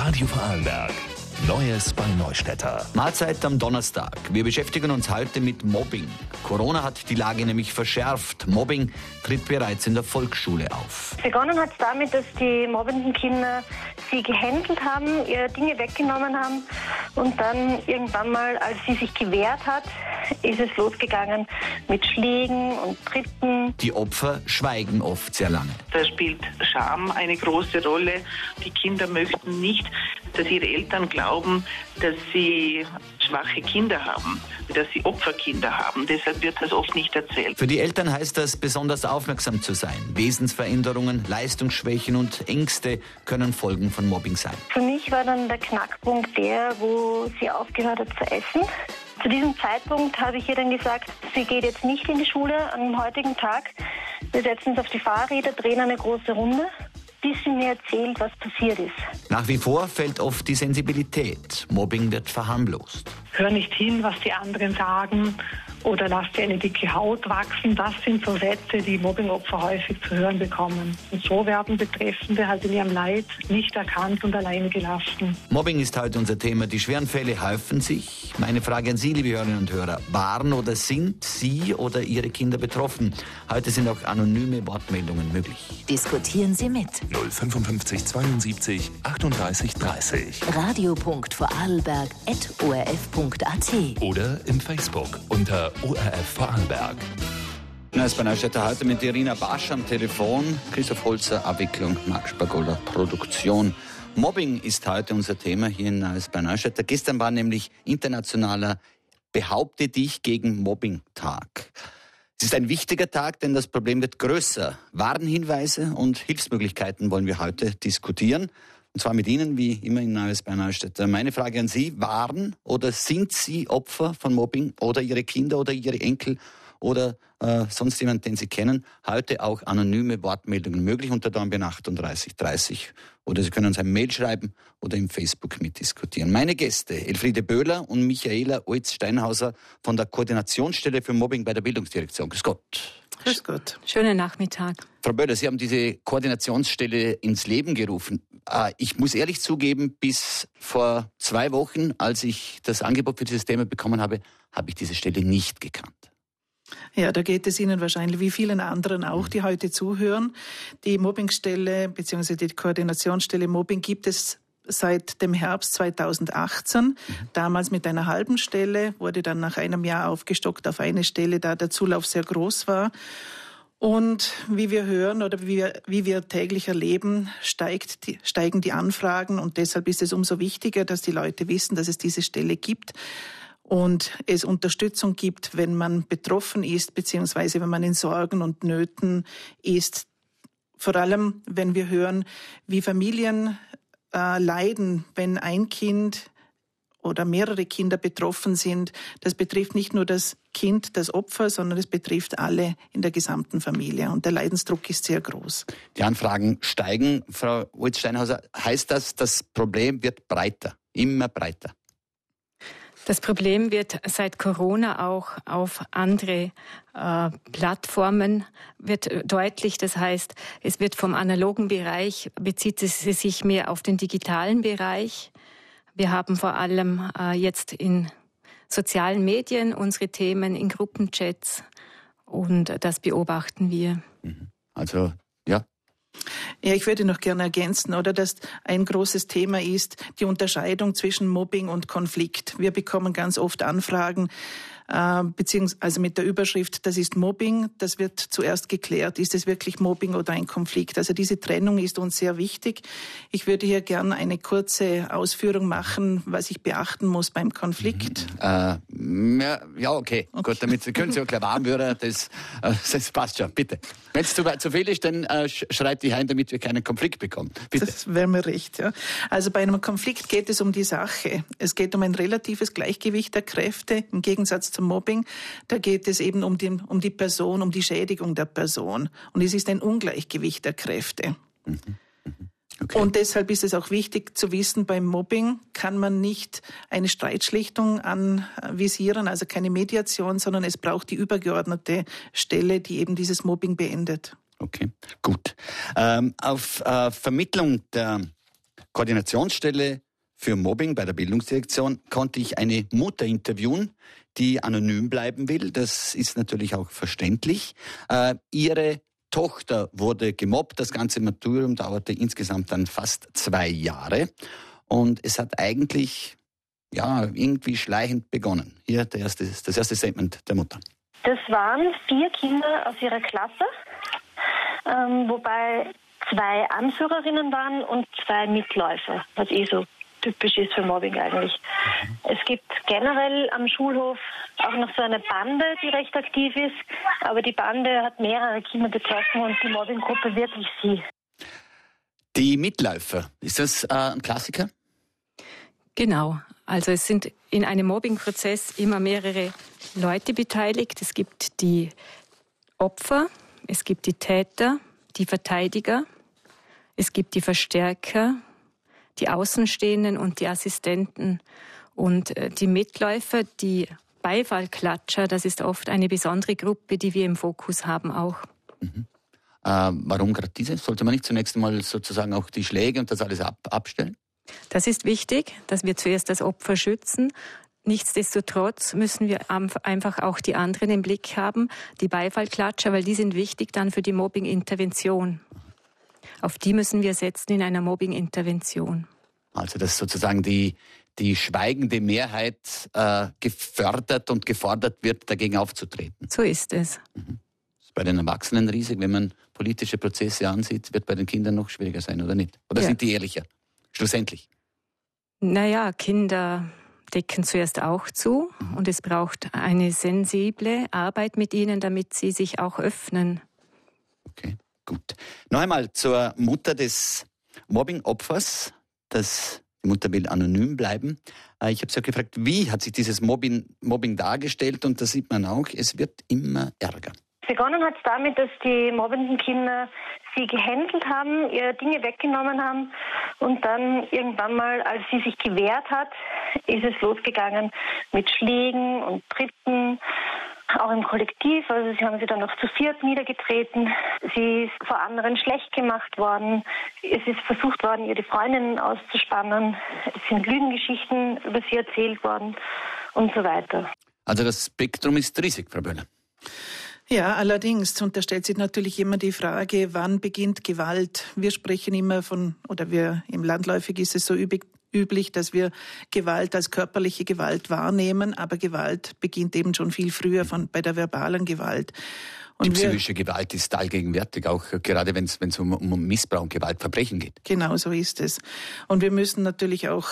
Radio Vorarlberg. Neues bei Neustädter. Mahlzeit am Donnerstag. Wir beschäftigen uns heute mit Mobbing. Corona hat die Lage nämlich verschärft. Mobbing tritt bereits in der Volksschule auf. Begonnen hat es damit, dass die mobbenden Kinder sie gehänselt haben, ihre Dinge weggenommen haben und dann irgendwann mal, als sie sich gewehrt hat, ist es losgegangen mit Schlägen und Tritten. Die Opfer schweigen oft sehr lange. Da spielt Scham eine große Rolle. Die Kinder möchten nicht, dass ihre Eltern glauben, dass sie schwache Kinder haben, dass sie Opferkinder haben. Deshalb wird das oft nicht erzählt. Für die Eltern heißt das, besonders aufmerksam zu sein. Wesensveränderungen, Leistungsschwächen und Ängste können Folgen von Mobbing sein. Für mich war dann der Knackpunkt der, wo sie aufgehört hat zu essen. Zu diesem Zeitpunkt habe ich ihr dann gesagt, sie geht jetzt nicht in die Schule am heutigen Tag. Wir setzen uns auf die Fahrräder, drehen eine große Runde, bis sie mir erzählt, was passiert ist. Nach wie vor fällt oft die Sensibilität. Mobbing wird verharmlost. Hör nicht hin, was die anderen sagen, oder lass dir eine dicke Haut wachsen. Das sind so Sätze, die Mobbingopfer häufig zu hören bekommen. Und so werden Betreffende halt in ihrem Leid nicht erkannt und alleine gelassen. Mobbing ist heute unser Thema. Die schweren Fälle häufen sich. Meine Frage an Sie, liebe Hörerinnen und Hörer. Waren oder sind Sie oder Ihre Kinder betroffen? Heute sind auch anonyme Wortmeldungen möglich. Diskutieren Sie mit. 055 72 38 30. radio.vorarlberg@orf.at Oder im Facebook unter ORF Vorarlberg. Neues bei Neustädter heute mit Irina Basch am Telefon, Christoph Holzer, Abwicklung, Marc Spagola, Produktion. Mobbing ist heute unser Thema hier in Neues bei Neustädter. Gestern war nämlich internationaler Behaupte dich gegen Mobbing-Tag. Es ist ein wichtiger Tag, denn das Problem wird größer. Warnhinweise und Hilfsmöglichkeiten wollen wir heute diskutieren. Und zwar mit Ihnen, wie immer in Neues bei Neustädter. Meine Frage an Sie, waren oder sind Sie Opfer von Mobbing oder Ihre Kinder oder Ihre Enkel oder sonst jemand, den Sie kennen? Heute auch anonyme Wortmeldungen möglich unter Dornbirn 38 30. Oder Sie können uns ein Mail schreiben oder im Facebook mitdiskutieren. Meine Gäste, Elfriede Böhler und Michaela Oitz-Steinhauser von der Koordinationsstelle für Mobbing bei der Bildungsdirektion. Grüß Gott. Grüß Gott. Schönen Nachmittag. Frau Böhler, Sie haben diese Koordinationsstelle ins Leben gerufen. Ich muss ehrlich zugeben, bis vor 2 Wochen, als ich das Angebot für dieses Thema bekommen habe, habe ich diese Stelle nicht gekannt. Ja, da geht es Ihnen wahrscheinlich wie vielen anderen auch, die heute zuhören. Die Mobbingstelle bzw. die Koordinationsstelle Mobbing gibt es seit dem Herbst 2018, damals mit einer halben Stelle, wurde dann nach einem Jahr aufgestockt auf eine Stelle, da der Zulauf sehr groß war. Und wie wir hören oder wie wir täglich erleben, steigen die Anfragen und deshalb ist es umso wichtiger, dass die Leute wissen, dass es diese Stelle gibt und es Unterstützung gibt, wenn man betroffen ist, beziehungsweise wenn man in Sorgen und Nöten ist. Vor allem, wenn wir hören, wie Familien leiden, wenn ein Kind oder mehrere Kinder betroffen sind. Das betrifft nicht nur das Kind, das Opfer, sondern es betrifft alle in der gesamten Familie. Und der Leidensdruck ist sehr groß. Die Anfragen steigen. Frau Oitz-Steinhauser, heißt das, das Problem wird breiter, immer breiter? Das Problem wird seit Corona auch auf andere Plattformen wird deutlich. Das heißt, es wird vom analogen Bereich, bezieht es sich mehr auf den digitalen Bereich. Wir haben vor allem jetzt in sozialen Medien unsere Themen in Gruppenchats und das beobachten wir. Also, ja. Ja, ich würde noch gerne ergänzen, oder, dass ein großes Thema ist die Unterscheidung zwischen Mobbing und Konflikt. Wir bekommen ganz oft Anfragen, beziehungsweise mit der Überschrift, das ist Mobbing, das wird zuerst geklärt, ist es wirklich Mobbing oder ein Konflikt. Also diese Trennung ist uns sehr wichtig. Ich würde hier gerne eine kurze Ausführung machen, was ich beachten muss beim Konflikt. Ja, okay. Gut, damit Sie können Sie auch gleich warm werden, das passt schon, bitte. Wenn es zu viel ist, dann schreit die heim, damit wir keinen Konflikt bekommen. Bitte. Das wäre mir recht, ja. Also bei einem Konflikt geht es um die Sache. Es geht um ein relatives Gleichgewicht der Kräfte im Gegensatz zum Mobbing. Da geht es eben um die Person, um die Schädigung der Person. Und es ist ein Ungleichgewicht der Kräfte. Okay. Und deshalb ist es auch wichtig zu wissen, beim Mobbing kann man nicht eine Streitschlichtung anvisieren, also keine Mediation, sondern es braucht die übergeordnete Stelle, die eben dieses Mobbing beendet. Okay, gut. Auf Vermittlung der Koordinationsstelle für Mobbing bei der Bildungsdirektion konnte ich eine Mutter interviewen, die anonym bleiben will. Das ist natürlich auch verständlich. Ihre Tochter wurde gemobbt. Das ganze Martyrium dauerte insgesamt dann fast 2 Jahre. Und es hat eigentlich irgendwie schleichend begonnen. Hier das erste Statement der Mutter. Das waren 4 Kinder aus ihrer Klasse, wobei 2 Anführerinnen waren und 2 Mitläufer, was so typisch ist für Mobbing eigentlich. Es gibt generell am Schulhof auch noch so eine Bande, die recht aktiv ist, aber die Bande hat mehrere Kinder betroffen und die Mobbinggruppe wirklich sie. Die Mitläufer, ist das ein Klassiker? Genau, also es sind in einem Mobbingprozess immer mehrere Leute beteiligt. Es gibt die Opfer, es gibt die Täter, die Verteidiger, es gibt die Verstärker, die Außenstehenden und die Assistenten. Und die Mitläufer, die Beifallklatscher, das ist oft eine besondere Gruppe, die wir im Fokus haben auch. Mhm. Warum gerade diese? Sollte man nicht zunächst einmal sozusagen auch die Schläge und das alles abstellen? Das ist wichtig, dass wir zuerst das Opfer schützen. Nichtsdestotrotz müssen wir einfach auch die anderen im Blick haben, die Beifallklatscher, weil die sind wichtig dann für die Mobbing-Intervention. Auf die müssen wir setzen in einer Mobbing-Intervention. Also dass sozusagen die schweigende Mehrheit gefördert und gefordert wird, dagegen aufzutreten. So ist es. Mhm. Das ist bei den Erwachsenen riesig. Wenn man politische Prozesse ansieht, wird bei den Kindern noch schwieriger sein, oder nicht? Oder sind die ehrlicher? Schlussendlich. Naja, Kinder decken zuerst auch zu und es braucht eine sensible Arbeit mit ihnen, damit sie sich auch öffnen. Okay. Gut. Noch einmal zur Mutter des Mobbing-Opfers. Die Mutter will anonym bleiben. Ich habe sie auch gefragt, wie hat sich dieses Mobbing dargestellt? Und da sieht man auch, es wird immer ärger. Begonnen hat es damit, dass die mobbenden Kinder sie gehänselt haben, ihr Dinge weggenommen haben und dann irgendwann mal, als sie sich gewehrt hat, ist es losgegangen mit Schlägen und Tritten. Auch im Kollektiv, also sie haben sie dann noch zu 4 niedergetreten. Sie ist vor anderen schlecht gemacht worden. Es ist versucht worden, ihr die Freundinnen auszuspannen. Es sind Lügengeschichten über sie erzählt worden und so weiter. Also das Spektrum ist riesig, Frau Böhler. Ja, allerdings. Und da stellt sich natürlich immer die Frage, wann beginnt Gewalt? Wir sprechen immer im Landläufig ist es so üblich, dass wir Gewalt als körperliche Gewalt wahrnehmen, aber Gewalt beginnt eben schon viel früher bei der verbalen Gewalt. Und die psychische Gewalt ist allgegenwärtig, auch gerade wenn es um Missbrauch und Gewaltverbrechen geht. Genau, so ist es. Und wir müssen natürlich auch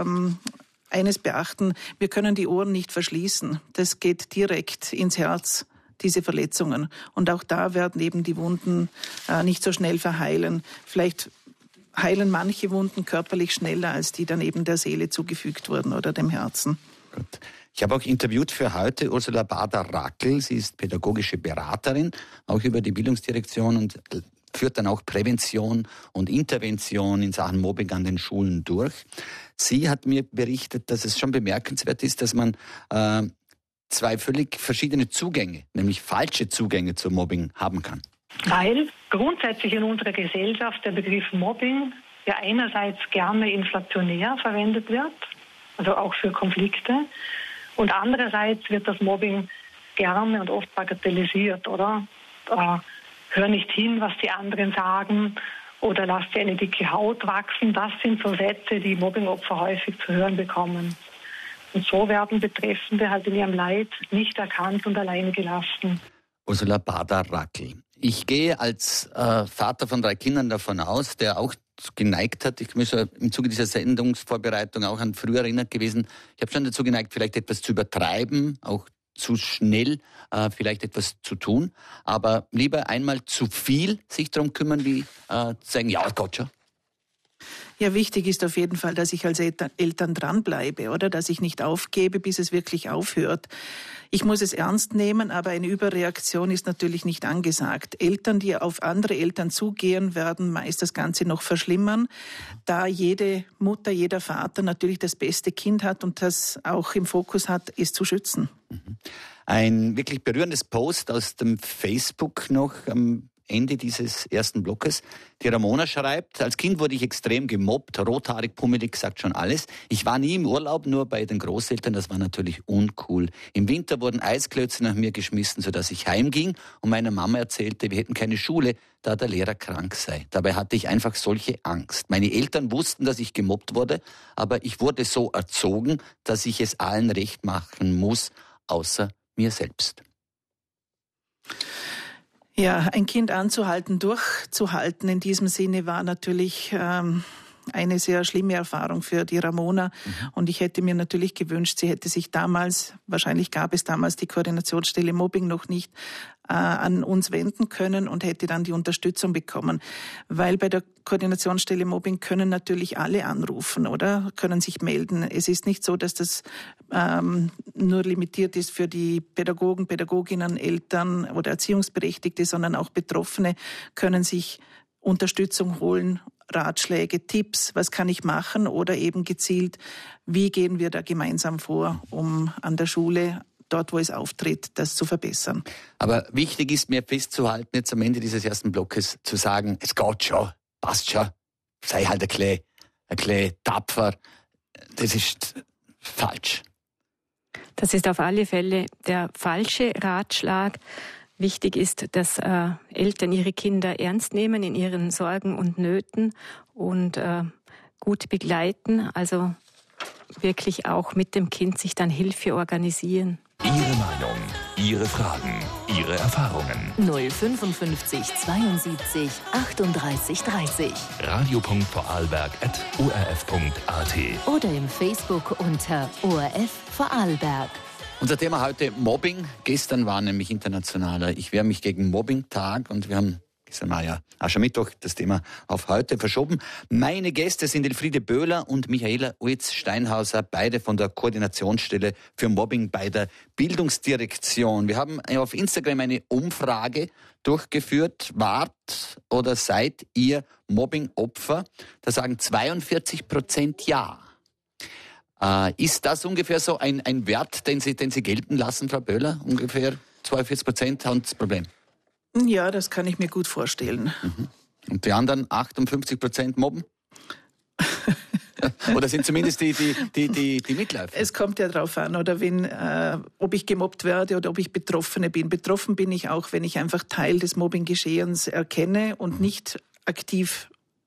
eines beachten, wir können die Ohren nicht verschließen. Das geht direkt ins Herz, diese Verletzungen. Und auch da werden eben die Wunden nicht so schnell verheilen. Vielleicht heilen manche Wunden körperlich schneller, als die dann eben der Seele zugefügt wurden oder dem Herzen. Gut. Ich habe auch interviewt für heute Ursula Bader-Rackel. Sie ist pädagogische Beraterin, auch über die Bildungsdirektion und führt dann auch Prävention und Intervention in Sachen Mobbing an den Schulen durch. Sie hat mir berichtet, dass es schon bemerkenswert ist, dass man 2 völlig verschiedene Zugänge, nämlich falsche Zugänge zum Mobbing haben kann. Weil grundsätzlich in unserer Gesellschaft der Begriff Mobbing ja einerseits gerne inflationär verwendet wird, also auch für Konflikte, und andererseits wird das Mobbing gerne und oft bagatellisiert, oder? Hör nicht hin, was die anderen sagen, oder lass dir eine dicke Haut wachsen. Das sind so Sätze, die Mobbingopfer häufig zu hören bekommen. Und so werden Betreffende halt in ihrem Leid nicht erkannt und alleine gelassen. Ursula Bader-Rackel. Ich gehe als Vater von 3 Kindern davon aus, der auch geneigt hat, ich bin schon im Zuge dieser Sendungsvorbereitung auch an früher erinnert gewesen, ich habe schon dazu geneigt, vielleicht etwas zu übertreiben, auch zu schnell vielleicht etwas zu tun, aber lieber einmal zu viel sich darum kümmern, wie zu sagen, ja Gott schon. Ja, wichtig ist auf jeden Fall, dass ich als Eltern dranbleibe, oder? Dass ich nicht aufgebe, bis es wirklich aufhört. Ich muss es ernst nehmen, aber eine Überreaktion ist natürlich nicht angesagt. Eltern, die auf andere Eltern zugehen, werden meist das Ganze noch verschlimmern, da jede Mutter, jeder Vater natürlich das beste Kind hat und das auch im Fokus hat, es zu schützen. Ein wirklich berührendes Post aus dem Facebook noch am Ende dieses ersten Blockes. Die Ramona schreibt, als Kind wurde ich extrem gemobbt, rothaarig, pummelig, sagt schon alles. Ich war nie im Urlaub, nur bei den Großeltern, das war natürlich uncool. Im Winter wurden Eisklötze nach mir geschmissen, sodass ich heimging und meiner Mama erzählte, wir hätten keine Schule, da der Lehrer krank sei. Dabei hatte ich einfach solche Angst. Meine Eltern wussten, dass ich gemobbt wurde, aber ich wurde so erzogen, dass ich es allen recht machen muss, außer mir selbst. Ja, ein Kind anzuhalten, durchzuhalten in diesem Sinne war natürlich eine sehr schlimme Erfahrung für die Ramona. Und ich hätte mir natürlich gewünscht, sie hätte sich damals, wahrscheinlich gab es damals die Koordinationsstelle Mobbing noch nicht, an uns wenden können und hätte dann die Unterstützung bekommen. Weil bei der Koordinationsstelle Mobbing können natürlich alle anrufen oder können sich melden. Es ist nicht so, dass das nur limitiert ist für die Pädagogen, Pädagoginnen, Eltern oder Erziehungsberechtigte, sondern auch Betroffene können sich Unterstützung holen, Ratschläge, Tipps, was kann ich machen oder eben gezielt, wie gehen wir da gemeinsam vor, um an der Schule, dort wo es auftritt, das zu verbessern. Aber wichtig ist mir festzuhalten, jetzt am Ende dieses ersten Blockes zu sagen, es geht schon, passt schon, sei halt ein bisschen tapfer. Das ist falsch. Das ist auf alle Fälle der falsche Ratschlag. Wichtig ist, dass Eltern ihre Kinder ernst nehmen in ihren Sorgen und Nöten und gut begleiten, also wirklich auch mit dem Kind sich dann Hilfe organisieren. Ihre Meinung, Ihre Fragen, Ihre Erfahrungen. 055 72 38 30. radio.vorarlberg@orf.at Oder im Facebook unter ORF Vorarlberg. Unser Thema heute Mobbing. Gestern war nämlich internationaler Ich wehre mich gegen Mobbing-Tag und wir haben gestern war ja Aschermittwoch das Thema auf heute verschoben. Meine Gäste sind Elfriede Böhler und Michaela Uitz-Steinhauser, beide von der Koordinationsstelle für Mobbing bei der Bildungsdirektion. Wir haben auf Instagram eine Umfrage durchgeführt. Wart oder seid ihr Mobbing-Opfer? Da sagen 42% ja. Ist das ungefähr so ein Wert, den Sie gelten lassen, Frau Böhler? Ungefähr 42% haben das Problem? Ja, das kann ich mir gut vorstellen. Und die anderen 58% mobben? Oder sind zumindest die Mitläufer? Es kommt ja darauf an, oder ob ich gemobbt werde oder ob ich Betroffene bin. Betroffen bin ich auch, wenn ich einfach Teil des Mobbinggeschehens erkenne und nicht aktiv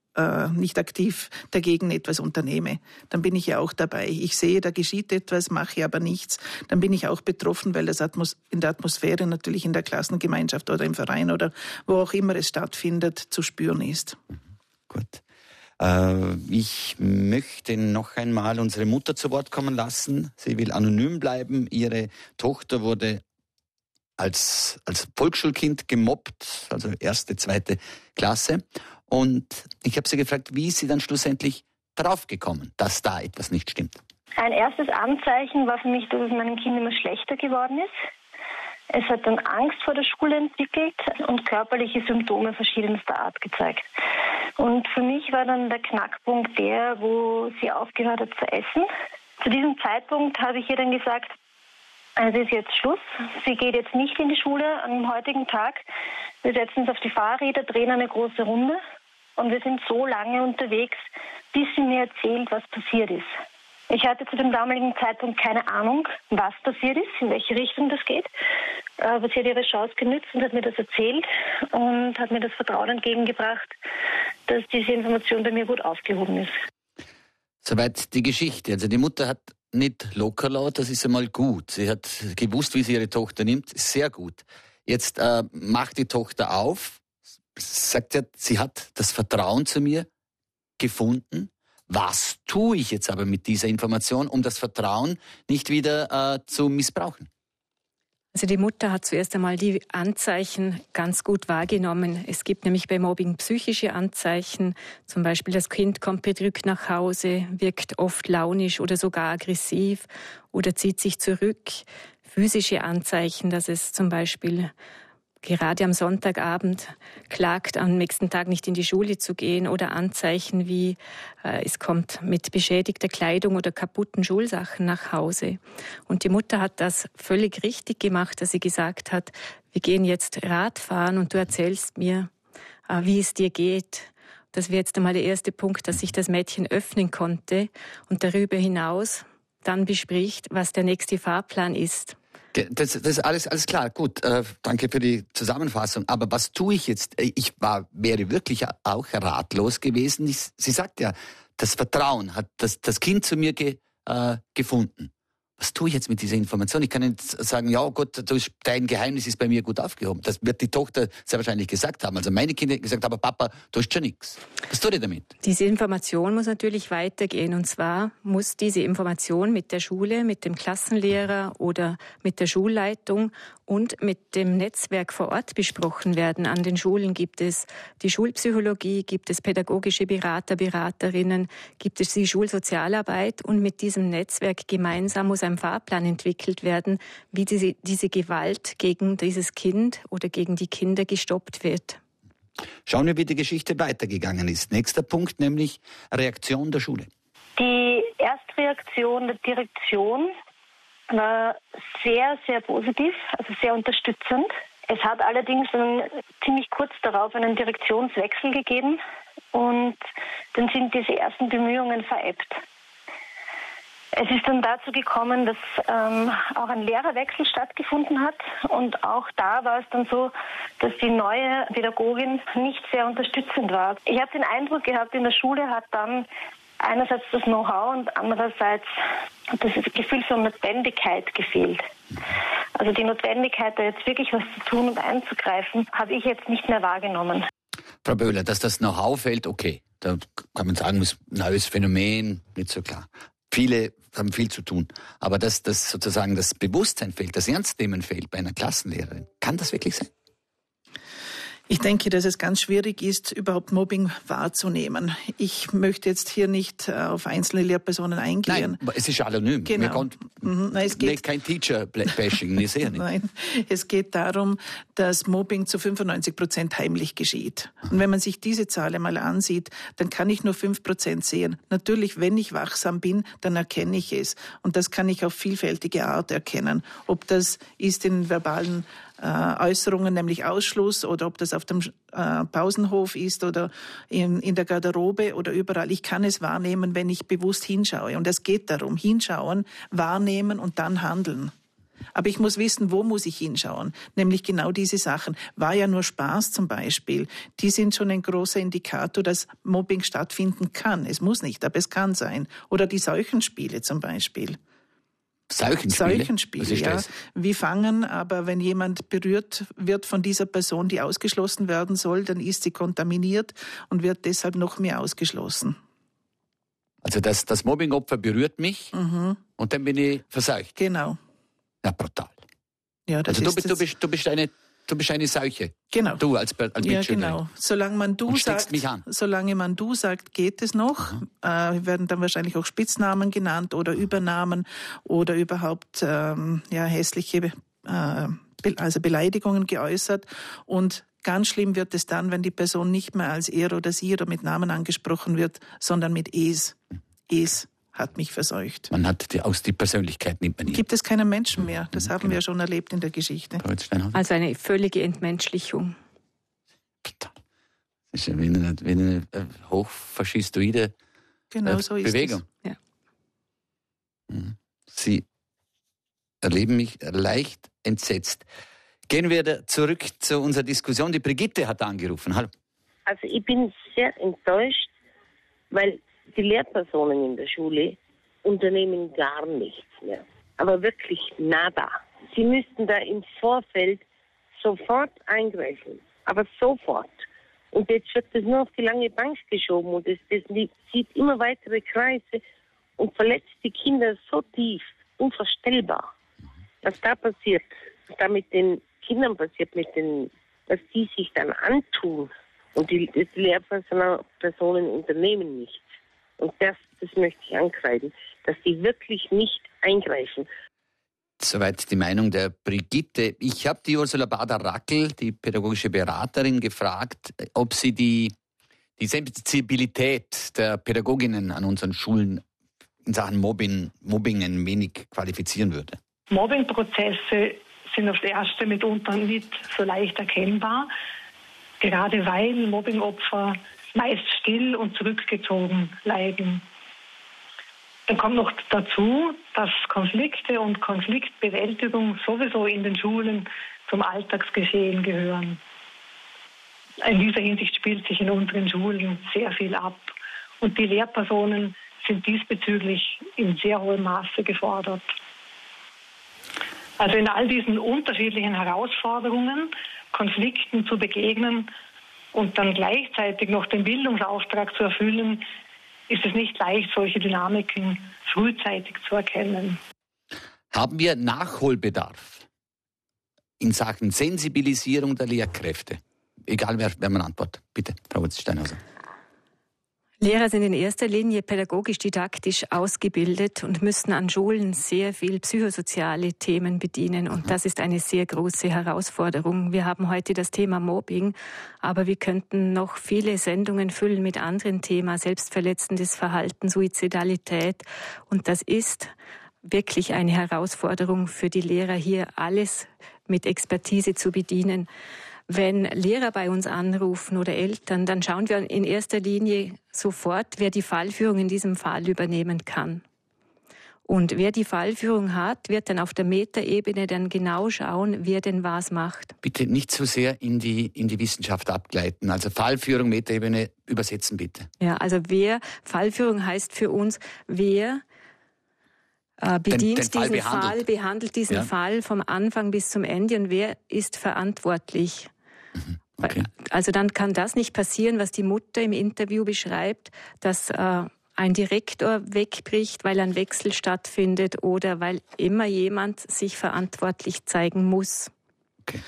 dagegen etwas unternehme. Dann bin ich ja auch dabei. Ich sehe, da geschieht etwas, mache aber nichts. Dann bin ich auch betroffen, weil das in der Atmosphäre natürlich in der Klassengemeinschaft oder im Verein oder wo auch immer es stattfindet, zu spüren ist. Gut. Ich möchte noch einmal unsere Mutter zu Wort kommen lassen. Sie will anonym bleiben. Ihre Tochter wurde als Volksschulkind gemobbt, also 1., 2. Klasse. Und ich habe sie gefragt, wie ist sie dann schlussendlich draufgekommen, dass da etwas nicht stimmt? Ein erstes Anzeichen war für mich, dass es meinem Kind immer schlechter geworden ist. Es hat dann Angst vor der Schule entwickelt und körperliche Symptome verschiedenster Art gezeigt. Und für mich war dann der Knackpunkt der, wo sie aufgehört hat zu essen. Zu diesem Zeitpunkt habe ich ihr dann gesagt, also ist jetzt Schluss. Sie geht jetzt nicht in die Schule am heutigen Tag. Wir setzen uns auf die Fahrräder, drehen eine große Runde und wir sind so lange unterwegs, bis sie mir erzählt, was passiert ist. Ich hatte zu dem damaligen Zeitpunkt keine Ahnung, was passiert ist, in welche Richtung das geht. Aber sie hat ihre Chance genützt und hat mir das erzählt und hat mir das Vertrauen entgegengebracht, dass diese Information bei mir gut aufgehoben ist. Soweit die Geschichte. Also die Mutter hat nicht locker laut, das ist einmal gut. Sie hat gewusst, wie sie ihre Tochter nimmt, sehr gut. Jetzt macht die Tochter auf, sagt sie hat das Vertrauen zu mir gefunden. Was tue ich jetzt aber mit dieser Information, um das Vertrauen nicht wieder zu missbrauchen? Also die Mutter hat zuerst einmal die Anzeichen ganz gut wahrgenommen. Es gibt nämlich bei Mobbing psychische Anzeichen. Zum Beispiel das Kind kommt bedrückt nach Hause, wirkt oft launisch oder sogar aggressiv oder zieht sich zurück. Physische Anzeichen, dass es zum Beispiel gerade am Sonntagabend klagt, am nächsten Tag nicht in die Schule zu gehen, oder Anzeichen wie es kommt mit beschädigter Kleidung oder kaputten Schulsachen nach Hause. Und die Mutter hat das völlig richtig gemacht, dass sie gesagt hat, wir gehen jetzt Radfahren und du erzählst mir, wie es dir geht. Das wäre jetzt einmal der erste Punkt, dass sich das Mädchen öffnen konnte und darüber hinaus dann bespricht, was der nächste Fahrplan ist. Das ist alles klar. Gut, danke für die Zusammenfassung. Aber was tue ich jetzt? Ich wäre wirklich auch ratlos gewesen. Sie sagt ja, das Vertrauen hat das Kind zu mir gefunden. Was tue ich jetzt mit dieser Information? Ich kann nicht sagen, ja Gott, dein Geheimnis ist bei mir gut aufgehoben. Das wird die Tochter sehr wahrscheinlich gesagt haben. Also meine Kinder haben gesagt, aber Papa, du hast schon nichts. Was tue ich damit? Diese Information muss natürlich weitergehen. Und zwar muss diese Information mit der Schule, mit dem Klassenlehrer oder mit der Schulleitung und mit dem Netzwerk vor Ort besprochen werden. An den Schulen gibt es die Schulpsychologie, gibt es pädagogische Berater, Beraterinnen, gibt es die Schulsozialarbeit und mit diesem Netzwerk gemeinsam muss ein Fahrplan entwickelt werden, wie diese Gewalt gegen dieses Kind oder gegen die Kinder gestoppt wird. Schauen wir, wie die Geschichte weitergegangen ist. Nächster Punkt, nämlich Reaktion der Schule. Die Erstreaktion der Direktion war sehr, sehr positiv, also sehr unterstützend. Es hat allerdings ziemlich kurz darauf einen Direktionswechsel gegeben und dann sind diese ersten Bemühungen verebbt. Es ist dann dazu gekommen, dass auch ein Lehrerwechsel stattgefunden hat und auch da war es dann so, dass die neue Pädagogin nicht sehr unterstützend war. Ich habe den Eindruck gehabt, in der Schule hat dann einerseits das Know-how und andererseits das Gefühl von Notwendigkeit gefehlt. Also die Notwendigkeit, da jetzt wirklich was zu tun und einzugreifen, habe ich jetzt nicht mehr wahrgenommen. Frau Böhler, dass das Know-how fehlt, okay. Da kann man sagen, das neues Phänomen, nicht so klar. Viele haben viel zu tun. Aber dass sozusagen das Bewusstsein fehlt, das Ernstnehmen fehlt bei einer Klassenlehrerin, kann das wirklich sein? Ich denke, dass es ganz schwierig ist, überhaupt Mobbing wahrzunehmen. Ich möchte jetzt hier nicht auf einzelne Lehrpersonen eingehen. Nein, es ist anonym. Genau. Es geht kein Teacher-Bashing, ich sehe nicht. Nein, es geht darum, dass Mobbing zu 95% heimlich geschieht. Und wenn man sich diese Zahl einmal ansieht, dann kann ich nur 5% sehen. Natürlich, wenn ich wachsam bin, dann erkenne ich es. Und das kann ich auf vielfältige Art erkennen. Ob das ist in verbalen Äußerungen, nämlich Ausschluss, oder ob das auf dem Pausenhof ist oder in der Garderobe oder überall. Ich kann es wahrnehmen, wenn ich bewusst hinschaue. Und es geht darum, hinschauen, wahrnehmen und dann handeln. Aber ich muss wissen, wo muss ich hinschauen? Nämlich genau diese Sachen. War ja nur Spaß zum Beispiel. Die sind schon ein großer Indikator, dass Mobbing stattfinden kann. Es muss nicht, aber es kann sein. Oder die Seuchenspiele zum Beispiel. Seuchenspiele, ja. Wie fangen, aber wenn jemand berührt wird von dieser Person, die ausgeschlossen werden soll, dann ist sie kontaminiert und wird deshalb noch mehr ausgeschlossen. Also das Mobbingopfer berührt mich und dann bin ich verseucht. Genau. Ja, brutal. Ja, das also ist du bist eine Seuche. Genau. Du als Mitschülerin. Ja, genau. Solange man du sagt, geht es noch. Werden dann wahrscheinlich auch Spitznamen genannt oder Übernamen oder überhaupt hässliche Beleidigungen geäußert. Und ganz schlimm wird es dann, wenn die Person nicht mehr als er oder sie oder mit Namen angesprochen wird, sondern mit es. Es hat mich verseucht. Man hat die Persönlichkeit nimmt man nicht. Gibt es keinen Menschen mehr. Das haben wir schon erlebt in der Geschichte. Also eine völlige Entmenschlichung. Das ist ja wie eine hochfaschistoide Bewegung. Es. Ja. Sie erleben mich leicht entsetzt. Gehen wir zurück zu unserer Diskussion. Die Brigitte hat angerufen. Hallo. Also ich bin sehr enttäuscht, weil die Lehrpersonen in der Schule unternehmen gar nichts mehr. Aber wirklich nada. Sie müssten da im Vorfeld sofort eingreifen. Aber sofort. Und jetzt wird das nur auf die lange Bank geschoben und das zieht immer weitere Kreise und verletzt die Kinder so tief, unvorstellbar. Was da passiert, was da mit den Kindern passiert, was die sich dann antun. Und die Lehrpersonen unternehmen nichts. Und das möchte ich ankreiden, dass die wirklich nicht eingreifen. Soweit die Meinung der Brigitte. Ich habe die Ursula Bader-Rackel, die pädagogische Beraterin, gefragt, ob sie die Sensibilität der Pädagoginnen an unseren Schulen in Sachen Mobbing ein wenig qualifizieren würde. Mobbingprozesse sind aufs Erste mitunter nicht so leicht erkennbar. gerade weil Mobbingopfer meist still und zurückgezogen leiden. Dann kommt noch dazu, dass Konflikte und Konfliktbewältigung sowieso in den Schulen zum Alltagsgeschehen gehören. In dieser Hinsicht spielt sich in unseren Schulen sehr viel ab. Und die Lehrpersonen sind diesbezüglich in sehr hohem Maße gefordert. Also in all diesen unterschiedlichen Herausforderungen, Konflikten zu begegnen und dann gleichzeitig noch den Bildungsauftrag zu erfüllen, ist es nicht leicht, solche Dynamiken frühzeitig zu erkennen. Haben wir Nachholbedarf in Sachen Sensibilisierung der Lehrkräfte? Egal, wer man antwortet. Bitte, Frau Steinhauser. Lehrer sind in erster Linie pädagogisch-didaktisch ausgebildet und müssen an Schulen sehr viel psychosoziale Themen bedienen. Und das ist eine sehr große Herausforderung. Wir haben heute das Thema Mobbing, aber wir könnten noch viele Sendungen füllen mit anderen Themen, selbstverletzendes Verhalten, Suizidalität. Und das ist wirklich eine Herausforderung für die Lehrer, hier alles mit Expertise zu bedienen. Wenn Lehrer bei uns anrufen oder Eltern, dann schauen wir in erster Linie sofort, wer die Fallführung in diesem Fall übernehmen kann. Und wer die Fallführung hat, wird dann auf der Metaebene dann genau schauen, wer denn was macht. Bitte nicht zu sehr in die Wissenschaft abgleiten. Also Fallführung, Metaebene übersetzen bitte. Ja, also Fallführung heißt für uns, wer bedient den Fall, diesen Fall, behandelt diesen Fall vom Anfang bis zum Ende und wer ist verantwortlich. Okay. Also dann kann das nicht passieren, was die Mutter im Interview beschreibt, dass ein Direktor wegbricht, weil ein Wechsel stattfindet oder weil immer jemand sich verantwortlich zeigen muss. Okay.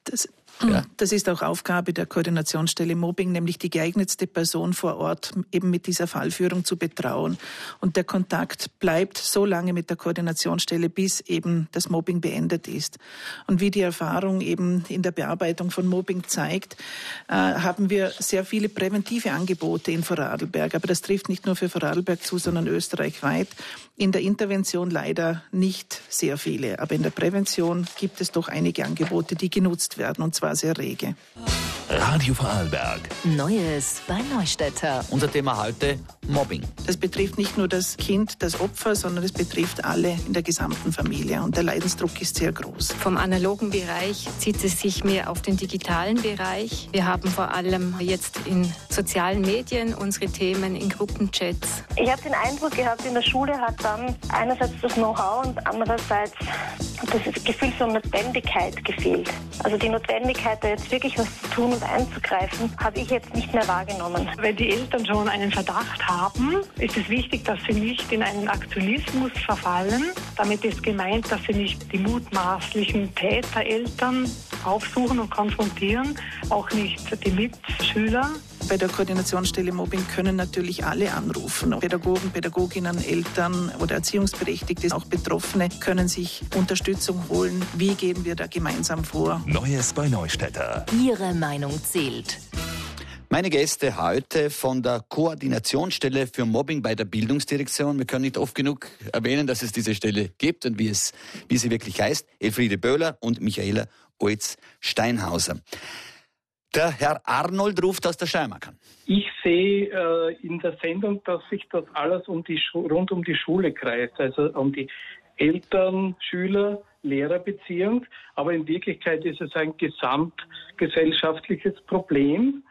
Das ist auch Aufgabe der Koordinationsstelle Mobbing, nämlich die geeignetste Person vor Ort eben mit dieser Fallführung zu betrauen. Und der Kontakt bleibt so lange mit der Koordinationsstelle, bis eben das Mobbing beendet ist. Und wie die Erfahrung eben in der Bearbeitung von Mobbing zeigt, haben wir sehr viele präventive Angebote in Vorarlberg. Aber das trifft nicht nur für Vorarlberg zu, sondern österreichweit. In der Intervention leider nicht sehr viele. Aber in der Prävention gibt es doch einige Angebote, die genutzt werden, und zwar sehr rege. Radio Vorarlberg. Neues bei Neustädter. Unser Thema heute: Mobbing. Das betrifft nicht nur das Kind, das Opfer, sondern es betrifft alle in der gesamten Familie. Und der Leidensdruck ist sehr groß. Vom analogen Bereich zieht es sich mehr auf den digitalen Bereich. Wir haben vor allem jetzt in sozialen Medien unsere Themen in Gruppenchats. Ich habe den Eindruck gehabt, in der Schule hat dann einerseits das Know-how und andererseits das Gefühl von Notwendigkeit gefehlt. Also die Notwendigkeit, da jetzt wirklich was zu tun und einzugreifen, habe ich jetzt nicht mehr wahrgenommen. Wenn die Eltern schon einen Verdacht haben, ist es wichtig, dass sie nicht in einen Aktionismus verfallen. Damit ist gemeint, dass sie nicht die mutmaßlichen Tätereltern aufsuchen und konfrontieren, auch nicht die Mitschüler. Bei der Koordinationsstelle Mobbing können natürlich alle anrufen. Pädagogen, Pädagoginnen, Eltern oder Erziehungsberechtigte, auch Betroffene können sich Unterstützung holen. Wie gehen wir da gemeinsam vor? Neues bei Neustädter. Ihre Meinung zählt. Meine Gäste heute von der Koordinationsstelle für Mobbing bei der Bildungsdirektion. Wir können nicht oft genug erwähnen, dass es diese Stelle gibt und wie sie wirklich heißt. Elfriede Böhler und Michaela Oitz-Steinhauser. Der Herr Arnold ruft aus der Steiermark an. Ich sehe in der Sendung, dass sich das alles rund um die Schule kreist, also um die Eltern, Schüler, Lehrerbeziehung. Aber in Wirklichkeit ist es ein gesamtgesellschaftliches Problem.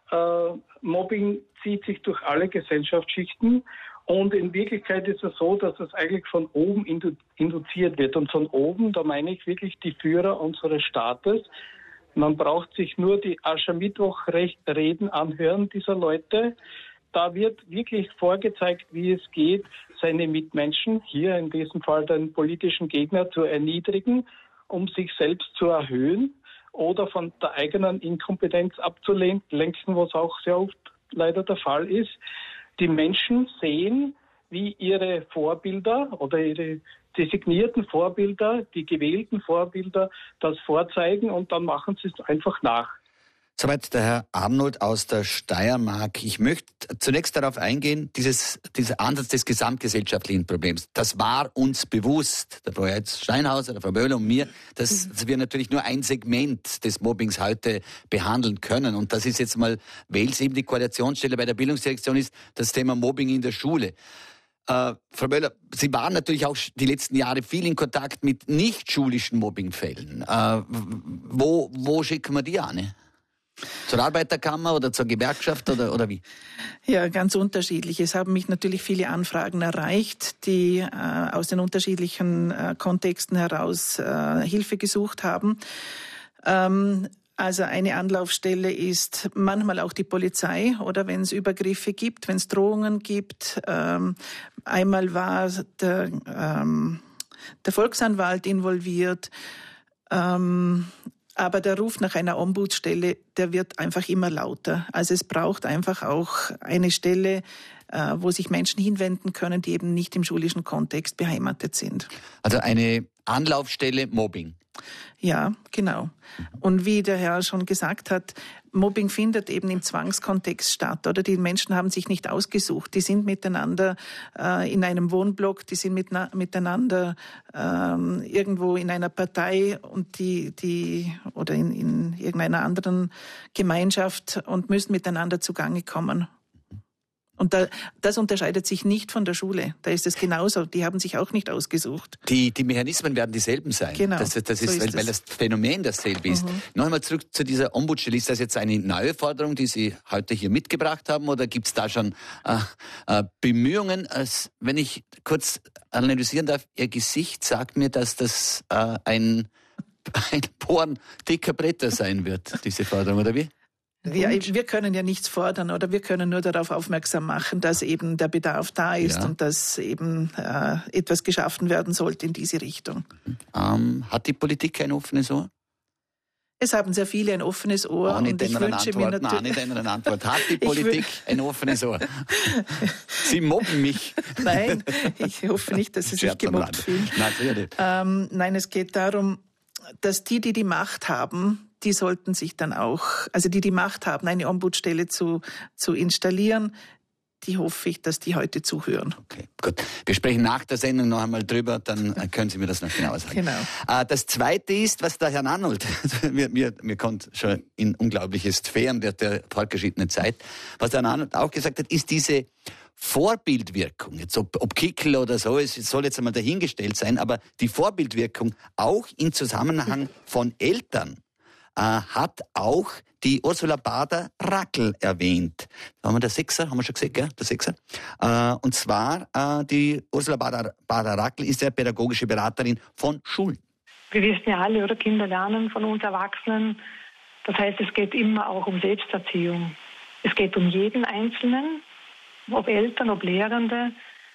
Mobbing zieht sich durch alle Gesellschaftsschichten. Und in Wirklichkeit ist es so, dass es eigentlich von oben induziert wird. Und von oben, da meine ich wirklich die Führer unseres Staates. Man braucht sich nur die Aschermittwoch-Reden anhören dieser Leute. Da wird wirklich vorgezeigt, wie es geht, seine Mitmenschen, hier in diesem Fall den politischen Gegner, zu erniedrigen, um sich selbst zu erhöhen oder von der eigenen Inkompetenz abzulenken, was auch sehr oft leider der Fall ist. Die Menschen sehen, wie ihre Vorbilder oder ihre designierten Vorbilder, die gewählten Vorbilder, das vorzeigen und dann machen sie es einfach nach. Soweit der Herr Arnold aus der Steiermark. Ich möchte zunächst darauf eingehen, dieser Ansatz des gesamtgesellschaftlichen Problems. Das war uns bewusst, der Frau Steinhauser, der Frau Böhler und mir, dass wir natürlich nur ein Segment des Mobbings heute behandeln können. Und das ist jetzt mal, weil es eben die Koordinationsstelle bei der Bildungsdirektion ist, das Thema Mobbing in der Schule. Frau Böhler, Sie waren natürlich auch die letzten Jahre viel in Kontakt mit nicht-schulischen Mobbingfällen. Wo schicken wir die an? Zur Arbeiterkammer oder zur Gewerkschaft oder wie? Ja, ganz unterschiedlich. Es haben mich natürlich viele Anfragen erreicht, die aus den unterschiedlichen Kontexten heraus Hilfe gesucht haben. Also eine Anlaufstelle ist manchmal auch die Polizei oder wenn es Übergriffe gibt, wenn es Drohungen gibt. Einmal war der Volksanwalt involviert. Aber der Ruf nach einer Ombudsstelle, der wird einfach immer lauter. Also es braucht einfach auch eine Stelle, wo sich Menschen hinwenden können, die eben nicht im schulischen Kontext beheimatet sind. Also eine Anlaufstelle Mobbing. Ja, genau. Und wie der Herr schon gesagt hat, Mobbing findet eben im Zwangskontext statt, oder? Die Menschen haben sich nicht ausgesucht. Die sind miteinander in einem Wohnblock, die sind miteinander irgendwo in einer Partei und die oder in irgendeiner anderen Gemeinschaft und müssen miteinander zugange kommen. Und das unterscheidet sich nicht von der Schule. Da ist es genauso. Die haben sich auch nicht ausgesucht. Die Mechanismen werden dieselben sein. Genau. Das ist, weil das Phänomen dasselbe ist. Noch einmal zurück zu dieser Ombudsstelle. Ist das jetzt eine neue Forderung, die Sie heute hier mitgebracht haben, oder gibt es da schon Bemühungen? Wenn ich kurz analysieren darf, Ihr Gesicht sagt mir, dass das ein Bohren dicker Bretter sein wird, diese Forderung, oder wie? Wir können ja nichts fordern, oder wir können nur darauf aufmerksam machen, dass eben der Bedarf da ist und dass eben etwas geschaffen werden sollte in diese Richtung. Hat die Politik ein offenes Ohr? Es haben sehr viele ein offenes Ohr. Und ich wünsche mir natürlich... Nicht eine Antwort. Hat die Politik ein offenes Ohr? Sie mobben mich. Nein, ich hoffe nicht, dass Sie sich gemobbt fühlen. Nein, es geht darum, dass die Macht haben, die sollten sich dann auch, also die Macht haben, eine Ombudsstelle zu installieren, die hoffe ich, dass die heute zuhören. Okay, gut. Wir sprechen nach der Sendung noch einmal drüber, dann können Sie mir das noch genauer sagen. Genau. Das Zweite ist, was der Herr Arnold, mir kommt schon in unglaubliches Sphären der fortgeschrittenen Zeit, was der Herr Arnold auch gesagt hat, ist diese Vorbildwirkung, jetzt ob Kickl oder so, es soll jetzt einmal dahingestellt sein, aber die Vorbildwirkung auch im Zusammenhang von Eltern hat auch die Ursula Bader-Rackl erwähnt. Da haben wir der Sechser, haben wir schon gesagt, gell? Der Sechser. Und zwar, die Ursula Bader-Rackl ist ja pädagogische Beraterin von Schulen. Wir wissen ja alle, oder Kinder lernen von uns Erwachsenen. Das heißt, es geht immer auch um Selbsterziehung. Es geht um jeden Einzelnen, ob Eltern, ob Lehrende.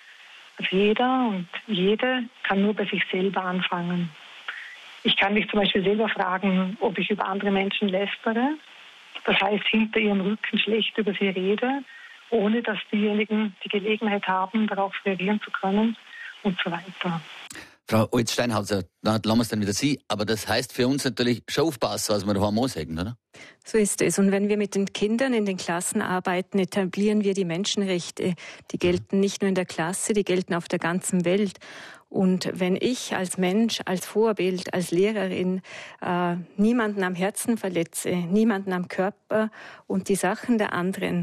Also jeder und jede kann nur bei sich selber anfangen. Ich kann mich zum Beispiel selber fragen, ob ich über andere Menschen lästere. Das heißt, hinter ihrem Rücken schlecht über sie rede, ohne dass diejenigen die Gelegenheit haben, darauf reagieren zu können und so weiter. Frau Alt-Steinhauser, da lassen wir es dann wieder Sie, aber das heißt für uns natürlich schon aufpassen, was wir da haben sagen, oder? So ist es. Und wenn wir mit den Kindern in den Klassen arbeiten, etablieren wir die Menschenrechte. Die gelten nicht nur in der Klasse, die gelten auf der ganzen Welt. Und wenn ich als Mensch, als Vorbild, als Lehrerin niemanden am Herzen verletze, niemanden am Körper und die Sachen der anderen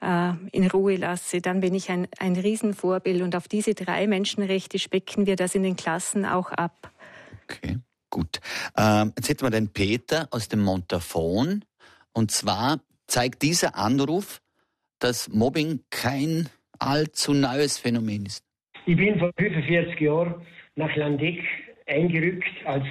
in Ruhe lasse, dann bin ich ein Riesenvorbild. Und auf diese 3 Menschenrechte specken wir das in den Klassen auch ab. Okay, gut. Jetzt hätten wir den Peter aus dem Montafon. Und zwar zeigt dieser Anruf, dass Mobbing kein allzu neues Phänomen ist. Ich bin vor 45 Jahren nach Landeck eingerückt als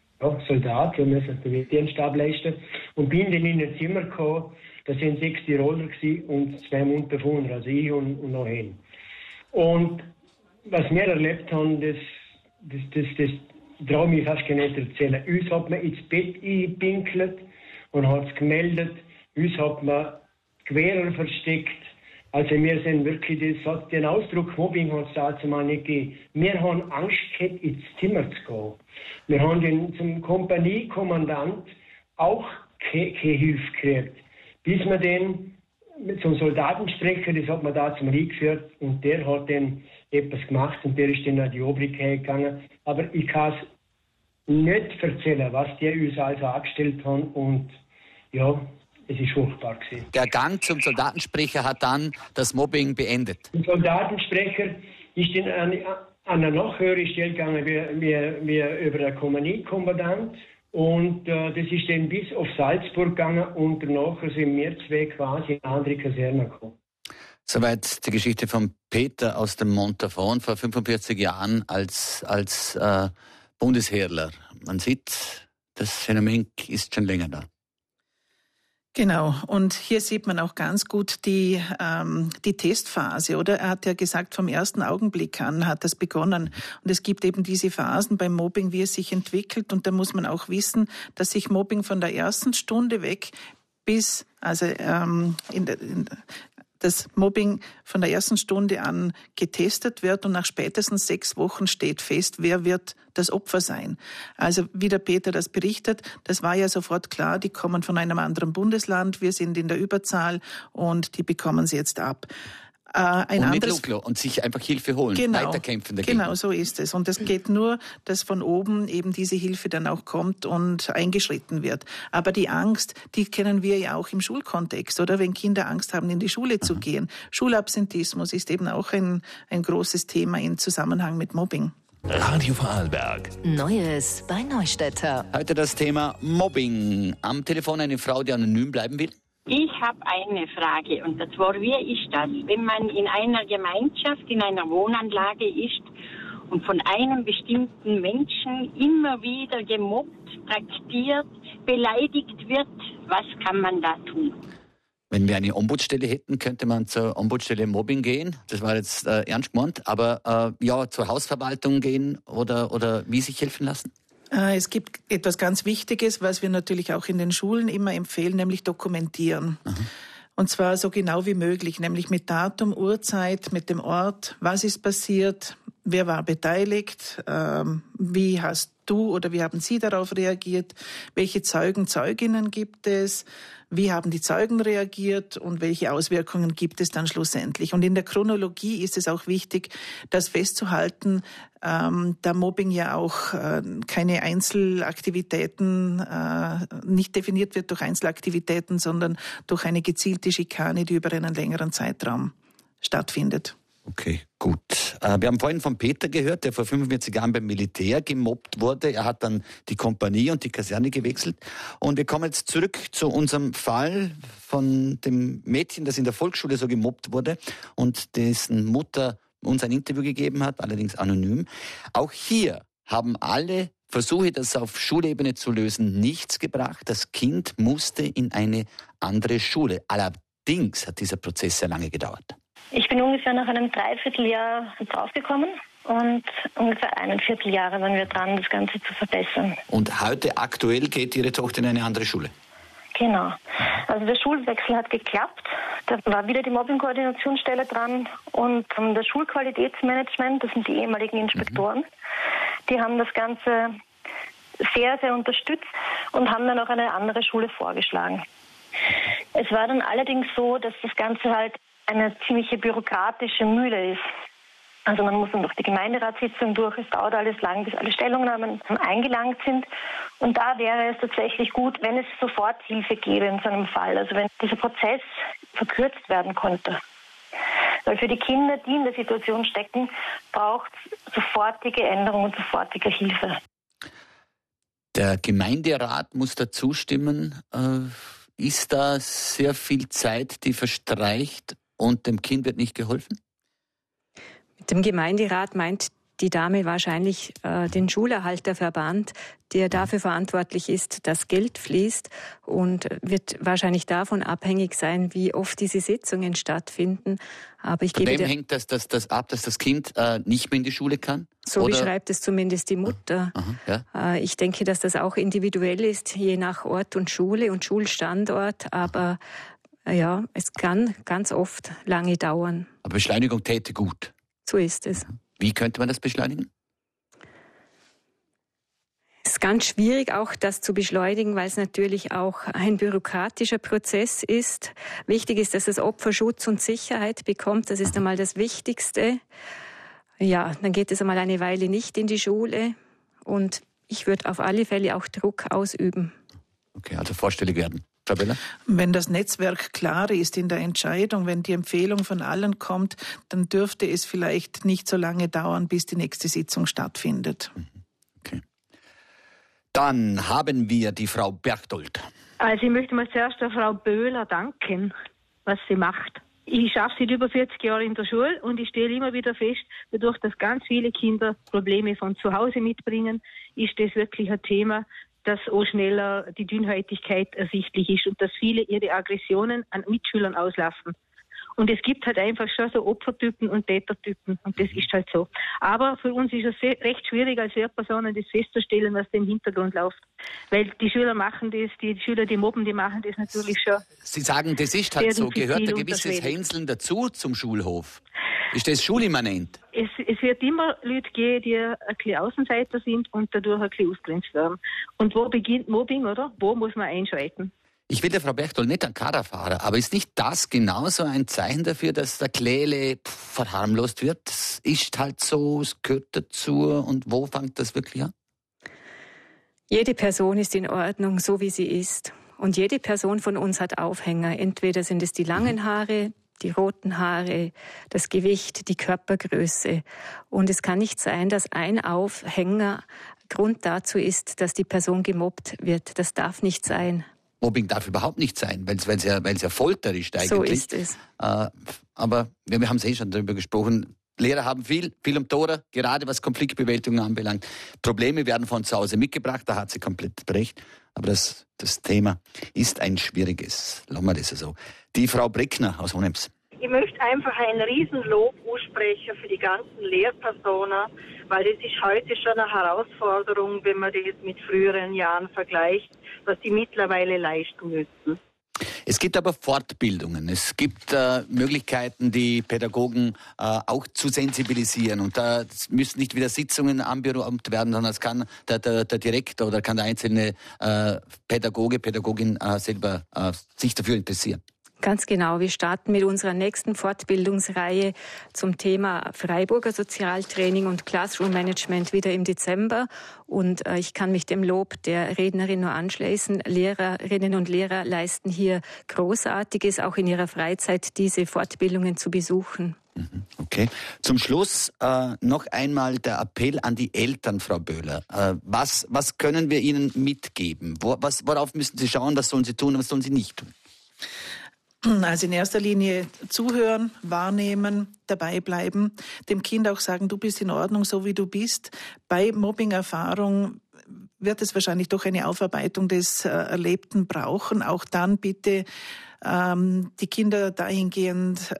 Soldat, ich musste den Militärstab leisten und bin dann in ein Zimmer gekommen, da sind 6 Tiroler und 2 Montafoner, also ich und noch ein. Und was wir erlebt haben, das traue ich mich fast gar nicht erzählen. Uns hat man ins Bett eingepinkelt und hat es gemeldet, uns hat man Querer versteckt. Also wir sind wirklich, den Ausdruck Mobbing hat es dazu mal nicht gegeben. Wir haben Angst gehabt, ins Zimmer zu gehen. Wir haben den zum Kompaniekommandant auch keine Hilfe gekriegt. Bis man dann zum Soldatensprecher, das hat man da zum Rie geführt und der hat dann etwas gemacht und der ist dann an die Obrigkeit gegangen. Aber ich kann es nicht erzählen, was die uns also angestellt haben und ja, es ist furchtbar gewesen. Der Gang zum Soldatensprecher hat dann das Mobbing beendet. Der Soldatensprecher ist dann an eine noch höhere Stelle gegangen wie über den Kommandantkommandant. Und das ist dann bis auf Salzburg gegangen und danach sind wir zwei quasi in eine andere Kaserne gekommen. Soweit die Geschichte von Peter aus dem Montafon vor 45 Jahren als Bundesheerler. Man sieht, das Phänomen ist schon länger da. Genau, und hier sieht man auch ganz gut die Testphase, oder? Er hat ja gesagt, vom ersten Augenblick an hat das begonnen. Und es gibt eben diese Phasen beim Mobbing, wie es sich entwickelt. Und da muss man auch wissen, dass sich Mobbing von der ersten Stunde weg bis, das Mobbing von der ersten Stunde an getestet wird und nach spätestens 6 Wochen steht fest, wer wird das Opfer sein. Also wie der Peter das berichtet, das war ja sofort klar, die kommen von einem anderen Bundesland, wir sind in der Überzahl und die bekommen sie jetzt ab. Und sich einfach Hilfe holen, weiterkämpfen dagegen. Genau, so ist es. Und es geht nur, dass von oben eben diese Hilfe dann auch kommt und eingeschritten wird. Aber die Angst, die kennen wir ja auch im Schulkontext, oder? Wenn Kinder Angst haben, in die Schule zu gehen. Schulabsentismus ist eben auch ein großes Thema im Zusammenhang mit Mobbing. Radio Vorarlberg. Neues bei Neustädter. Heute das Thema Mobbing. Am Telefon eine Frau, die anonym bleiben will. Ich habe eine Frage, und zwar, wie ist das, wenn man in einer Gemeinschaft, in einer Wohnanlage ist und von einem bestimmten Menschen immer wieder gemobbt, traktiert, beleidigt wird, was kann man da tun? Wenn wir eine Ombudsstelle hätten, könnte man zur Ombudsstelle Mobbing gehen. Das war jetzt ernst gemeint. Aber zur Hausverwaltung gehen oder wie sich helfen lassen? Es gibt etwas ganz Wichtiges, was wir natürlich auch in den Schulen immer empfehlen, nämlich dokumentieren. Aha. Und zwar so genau wie möglich, nämlich mit Datum, Uhrzeit, mit dem Ort, was ist passiert, wer war beteiligt, wie hast du oder wie haben Sie darauf reagiert, welche Zeugen, Zeuginnen gibt es, wie haben die Zeugen reagiert und welche Auswirkungen gibt es dann schlussendlich. Und in der Chronologie ist es auch wichtig, das festzuhalten, da Mobbing ja auch keine Einzelaktivitäten, nicht definiert wird durch Einzelaktivitäten, sondern durch eine gezielte Schikane, die über einen längeren Zeitraum stattfindet. Okay, gut. Wir haben vorhin von Peter gehört, der vor 45 Jahren beim Militär gemobbt wurde. Er hat dann die Kompanie und die Kaserne gewechselt. Und wir kommen jetzt zurück zu unserem Fall von dem Mädchen, das in der Volksschule so gemobbt wurde und dessen Mutter uns ein Interview gegeben hat, allerdings anonym. Auch hier haben alle Versuche, das auf Schulebene zu lösen, nichts gebracht. Das Kind musste in eine andere Schule. Allerdings hat dieser Prozess sehr lange gedauert. Ich bin ungefähr nach einem Dreivierteljahr draufgekommen und ungefähr 1 Vierteljahr waren wir dran, das Ganze zu verbessern. Und heute aktuell geht Ihre Tochter in eine andere Schule? Genau. Also der Schulwechsel hat geklappt. Da war wieder die Mobbing-Koordinationsstelle dran und das Schulqualitätsmanagement, das sind die ehemaligen Inspektoren, die haben das Ganze sehr, sehr unterstützt und haben dann auch eine andere Schule vorgeschlagen. Es war dann allerdings so, dass das Ganze halt eine ziemliche bürokratische Mühle ist. Also man muss dann durch die Gemeinderatssitzung durch, es dauert alles lang, bis alle Stellungnahmen eingelangt sind. Und da wäre es tatsächlich gut, wenn es sofort Hilfe gäbe in so einem Fall. Also wenn dieser Prozess verkürzt werden konnte. Weil für die Kinder, die in der Situation stecken, braucht es sofortige Änderung und sofortige Hilfe. Der Gemeinderat muss da zustimmen. Ist da sehr viel Zeit, die verstreicht und dem Kind wird nicht geholfen? Mit dem Gemeinderat meint die Dame wahrscheinlich den Schulerhalterverband, der dafür verantwortlich ist, dass Geld fließt und wird wahrscheinlich davon abhängig sein, wie oft diese Sitzungen stattfinden. Aber Von wem hängt das ab, dass das Kind nicht mehr in die Schule kann? So beschreibt es zumindest die Mutter. Aha, ja. Ich denke, dass das auch individuell ist, je nach Ort und Schule und Schulstandort. Aber ja, es kann ganz oft lange dauern. Aber Beschleunigung täte gut. So ist es. Wie könnte man das beschleunigen? Es ist ganz schwierig, auch das zu beschleunigen, weil es natürlich auch ein bürokratischer Prozess ist. Wichtig ist, dass das Opfer Schutz und Sicherheit bekommt. Das ist einmal das Wichtigste. Ja, dann geht es einmal eine Weile nicht in die Schule. Und ich würde auf alle Fälle auch Druck ausüben. Okay, also vorstellig werden. Frau Böhler? Wenn das Netzwerk klar ist in der Entscheidung, wenn die Empfehlung von allen kommt, dann dürfte es vielleicht nicht so lange dauern, bis die nächste Sitzung stattfindet. Okay. Dann haben wir die Frau Berchtold. Also ich möchte mal zuerst der Frau Böhler danken, was sie macht. Ich arbeite seit über 40 Jahren in der Schule und ich stelle immer wieder fest, dadurch, dass ganz viele Kinder Probleme von zu Hause mitbringen, ist das wirklich ein Thema, dass auch schneller die Dünnhäutigkeit ersichtlich ist und dass viele ihre Aggressionen an Mitschülern auslassen. Und es gibt halt einfach schon so Opfertypen und Tätertypen und das ist halt so. Aber für uns ist es recht schwierig als Lehrpersonen das festzustellen, was da im Hintergrund läuft. Weil die Schüler machen das, die Schüler, die mobben, die machen das natürlich schon. Sie sagen, das ist halt so. Gehört ein gewisses Hänseln dazu zum Schulhof? Ist das schulimmanent? Es wird immer Leute geben, die ein bisschen Außenseiter sind und dadurch ein bisschen ausgrenzt werden. Und wo beginnt Mobbing, oder? Wo muss man einschreiten? Ich will der Frau Berchtold nicht an Kader fahren, aber ist nicht das genauso ein Zeichen dafür, dass der Kleele verharmlost wird? Das ist halt so, es gehört dazu. Und wo fängt das wirklich an? Jede Person ist in Ordnung, so wie sie ist. Und jede Person von uns hat Aufhänger. Entweder sind es die langen Haare, die roten Haare, das Gewicht, die Körpergröße. Und es kann nicht sein, dass ein Aufhänger Grund dazu ist, dass die Person gemobbt wird. Das darf nicht sein. Mobbing darf überhaupt nicht sein, weil es ja Folter ist eigentlich. So ist es. Aber wir haben es schon darüber gesprochen. Lehrer haben viel am Tor, gerade was Konfliktbewältigung anbelangt. Probleme werden von zu Hause mitgebracht, da hat sie komplett recht. Aber das Thema ist ein schwieriges. Lassen wir das so. Die Frau Breckner aus Honems. Ich möchte einfach ein Riesenlob aussprechen für die ganzen Lehrpersonen, weil das ist heute schon eine Herausforderung, wenn man das mit früheren Jahren vergleicht, was die mittlerweile leisten müssen. Es gibt aber Fortbildungen, es gibt Möglichkeiten, die Pädagogen auch zu sensibilisieren. Und da müssen nicht wieder Sitzungen anberaumt werden, sondern es kann der Direktor oder kann der einzelne Pädagoge, Pädagogin selber sich dafür interessieren. Ganz genau. Wir starten mit unserer nächsten Fortbildungsreihe zum Thema Freiburger Sozialtraining und Classroom Management wieder im Dezember. Und ich kann mich dem Lob der Rednerin nur anschließen. Lehrerinnen und Lehrer leisten hier Großartiges, auch in ihrer Freizeit diese Fortbildungen zu besuchen. Okay. Zum Schluss noch einmal der Appell an die Eltern, Frau Böhler. Was können wir ihnen mitgeben? Worauf müssen sie schauen? Was sollen sie tun? Was sollen sie nicht tun? Also in erster Linie zuhören, wahrnehmen, dabei bleiben, dem Kind auch sagen, du bist in Ordnung, so wie du bist. Bei Mobbing-Erfahrung wird es wahrscheinlich doch eine Aufarbeitung des Erlebten brauchen. Auch dann bitte die Kinder dahingehend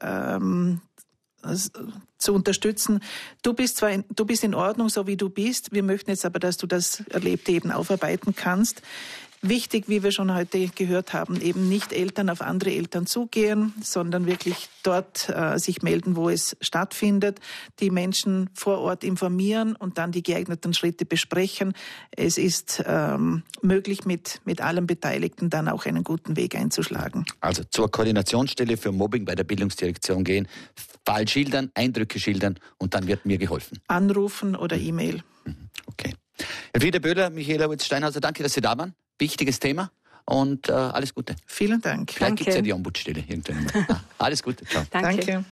zu unterstützen. Du bist in Ordnung, so wie du bist. Wir möchten jetzt aber, dass du das Erlebte eben aufarbeiten kannst. Wichtig, wie wir schon heute gehört haben, eben nicht Eltern auf andere Eltern zugehen, sondern wirklich dort sich melden, wo es stattfindet, die Menschen vor Ort informieren und dann die geeigneten Schritte besprechen. Es ist möglich, mit allen Beteiligten dann auch einen guten Weg einzuschlagen. Also zur Koordinationsstelle für Mobbing bei der Bildungsdirektion gehen, Fall schildern, Eindrücke schildern und dann wird mir geholfen. Anrufen oder E-Mail. Okay. Herr Frieder Böhler, Michaela Witz-Steinhauser, danke, dass Sie da waren. Wichtiges Thema und alles Gute. Vielen Dank. Vielleicht gibt es ja die Ombudsstelle irgendwann. Alles Gute. Ciao. Danke.